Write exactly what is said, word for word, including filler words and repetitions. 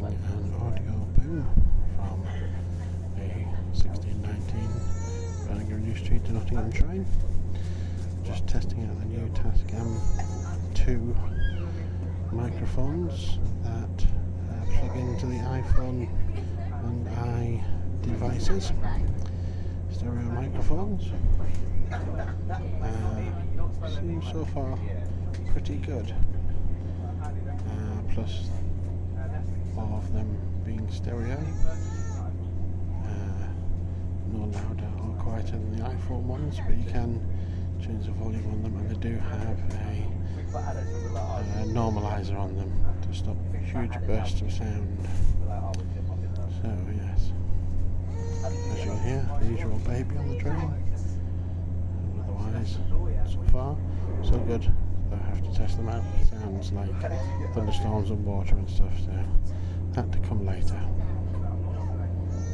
an audio boom from a sixteen nineteen Birmingham New Street to Nottingham train. Just testing out the new Tascam two microphones that uh, plug into the iPhone and i devices. Stereo microphones. Uh, seems so far pretty good. Uh, plus all of them being stereo. Uh, no louder or quieter than the iPhone ones, but you can change the volume on them, and they do have a, a normalizer on them to stop huge bursts of sound. So yes, as you'll hear, the usual baby on the train. Otherwise, so far, so good. Though I have to test them out. It sounds like thunderstorms and water and stuff, so that to come later.